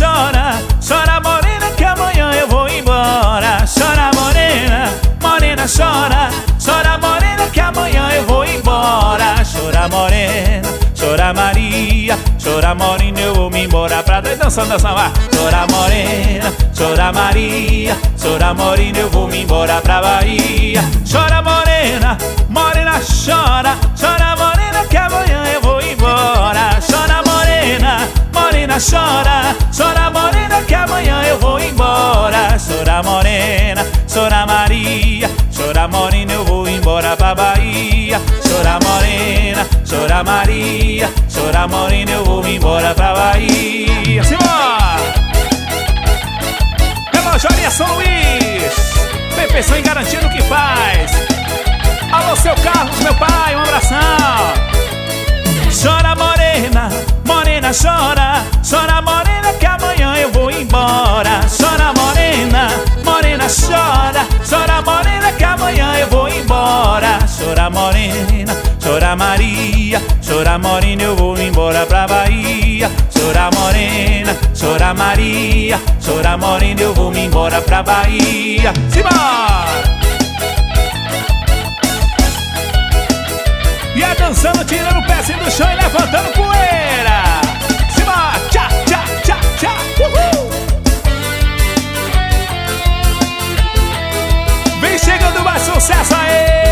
chora, chora morena que amanhã eu vou embora. Chora morena, morena chora, chora morena que amanhã eu vou embora. Chora morena, chora Maria, chora morena eu vou me embora pra trás. Dançando, dançando, vai. Chora morena, chora Maria, chora morena eu vou me embora pra Bahia. Chora morena, morena chora, chora morena que amanhã eu vou embora. Chora morena, morena chora, chora morena que amanhã eu vou embora. Chora morena, chora Maria, chora morena eu vou embora pra Bahia. Chora morena, chora Maria, chora morena eu vou embora pra Bahia. Simbora! Relojaria São Luís, perfeição e garantia no que faz. Alô, seu Carlos, meu pai, um abração. Chora morena, morena chora, chora morena que amanhã eu vou embora. Chora morena, morena chora, chora morena que amanhã eu vou embora. Chora morena, chora Maria, chora morena eu vou embora pra Bahia. Chora morena, chora Maria, chora morena eu vou me embora pra Bahia. Simbora! E é dançando, tirando o pezinho do chão e levantando poeira. Simbora, tchá, tchá, tchá, tchá, uhul. Vem chegando mais sucesso aí.